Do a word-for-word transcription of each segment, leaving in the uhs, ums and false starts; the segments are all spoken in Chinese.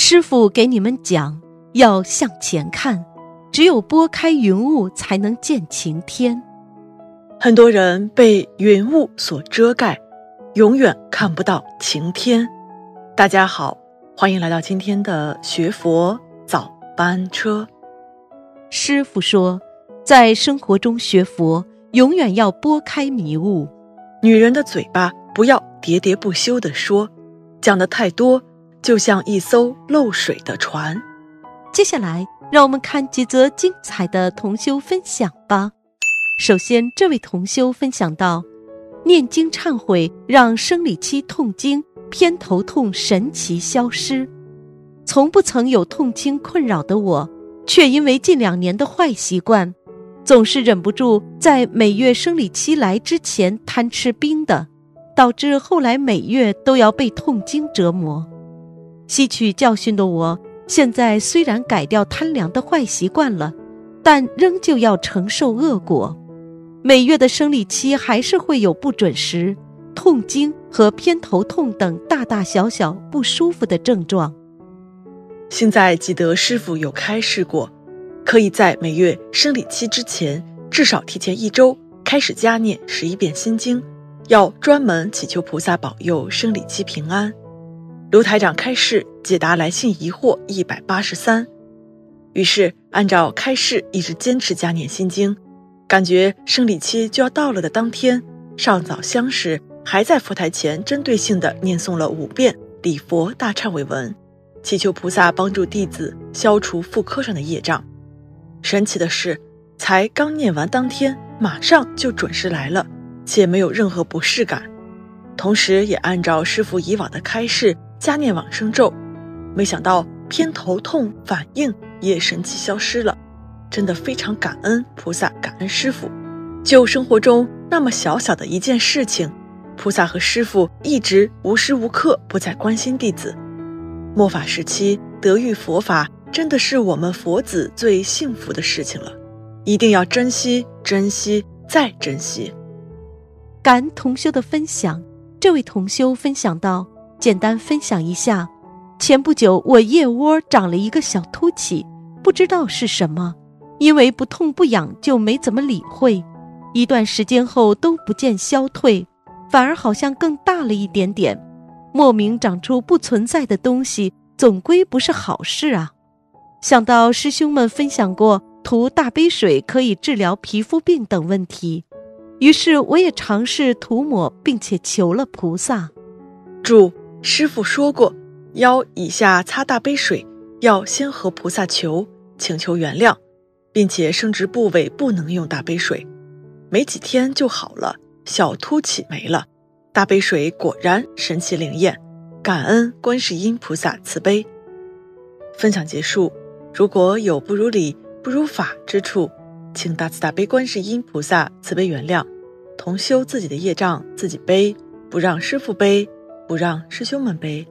师父给你们讲，要向前看，只有拨开云雾才能见晴天。 很多人被云雾所遮盖，永远看不到晴天。大家好，欢迎来到今天的学佛早班车。 师父说，在生活中学佛，永远要拨开迷雾。 女人的嘴巴不要喋喋不休地说，讲得太多，就像一艘漏水的船。 接下来，让我们看几则精彩的同修分享吧。首先，这位同修分享到，念经忏悔让生理期痛经、偏头痛神奇消失。从不曾有痛经困扰的我，却因为近两年的坏习惯，总是忍不住在每月生理期来之前贪吃冰的，导致后来每月都要被痛经折磨。吸取教训的我，现在虽然改掉贪凉的坏习惯了，但仍旧要承受恶果。每月的生理期还是会有不准时、痛经和偏头痛等大大小小不舒服的症状。 现在记得师父有开示过，可以在每月生理期之前，至少提前一周开始加念十一遍心经，要专门祈求菩萨保佑生理期平安。卢台长开示解答来信疑惑一百八十三，于是按照开示一直坚持加念心经，感觉生理期就要到了的当天，上早香时还在佛台前针对性地念诵了五遍礼佛大忏悔文，祈求菩萨帮助弟子消除妇科上的业障。神奇的是，才刚念完当天，马上就准时来了，且没有任何不适感。同时也按照师父以往的开示加念往生咒，没想到偏头痛反应也神奇消失了，真的非常感恩菩萨，感恩师父。就生活中那么小小的一件事情，菩萨和师父一直无时无刻不在关心弟子。末法时期得遇佛法，真的是我们佛子最幸福的事情了，一定要珍惜珍惜再珍惜。 感恩同修的分享。这位同修分享到，简单分享一下，前不久我腋窝长了一个小凸起，不知道是什么，因为不痛不痒就没怎么理会，一段时间后都不见消退，反而好像更大了一点点。莫名长出不存在的东西，总归不是好事啊。想到师兄们分享过涂大杯水可以治疗皮肤病等问题，于是我也尝试涂抹，并且求了菩萨。 注：师父说过，腰以下擦大杯水要先和菩萨求，请求原谅，并且生殖部位不能用大杯水。没几天就好了，小凸起没了。大杯水果然神奇灵验，感恩观世音菩萨慈悲。分享结束，如果有不如理不如法之处，请大慈大悲观世音菩萨慈悲原谅，同修自己的业障自己背，不让师父背，不让师兄们背。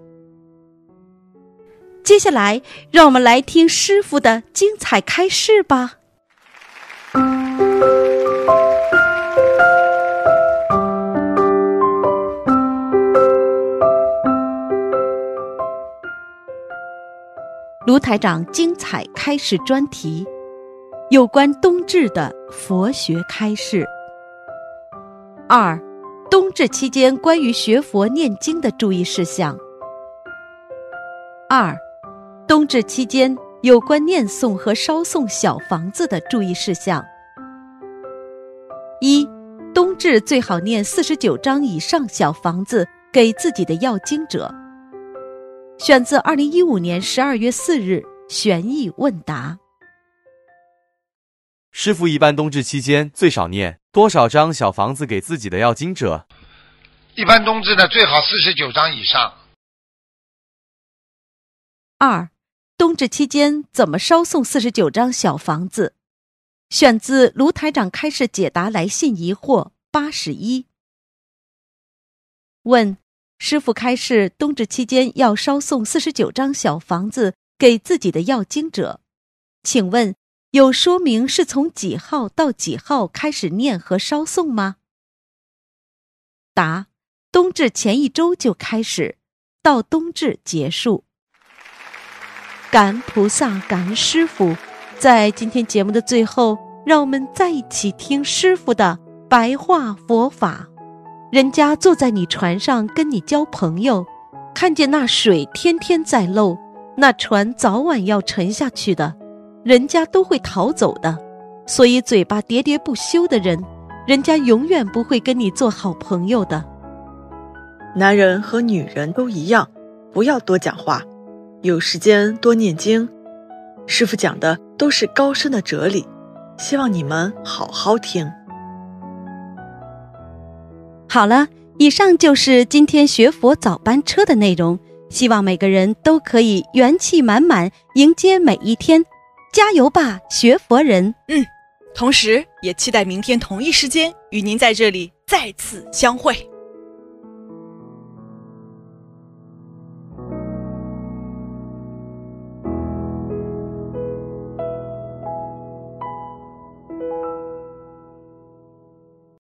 接下来让我们来听师父的精彩开示吧。卢台长精彩开示专题，有关冬至的佛学开示。二、冬至期间关于学佛念经的注意事项。二、冬至期间有关念诵和烧诵小房子的注意事项。一、冬至最好念四十九章以上小房子给自己的要经者。选自二零一五年十二月四日玄义问答。 师父一般冬至期间最少念多少张小房子给自己的要经者？ 一般冬至呢，最好四十九章以上。 二、冬至期间怎么烧送四十九张小房子？选自卢台长开示解答来信疑惑八十一。问：师父开示冬至期间要烧送四十九张小房子给自己的要经者，请问有说明是从几号到几号开始念和烧送吗？答：冬至前一周就开始，到冬至结束。 感恩菩萨，感恩师父。在今天节目的最后，让我们再一起听师父的白话佛法。人家坐在你船上跟你交朋友，看见那水天天在漏，那船早晚要沉下去的，人家都会逃走的。所以嘴巴喋喋不休的人，人家永远不会跟你做好朋友的。 男人和女人都一样，不要多讲话，有时间多念经。师父讲的都是高深的哲理，希望你们好好听。 好了，以上就是今天学佛早班车的内容，希望每个人都可以元气满满迎接每一天，加油吧，学佛人！ 嗯，同时也期待明天同一时间与您在这里再次相会。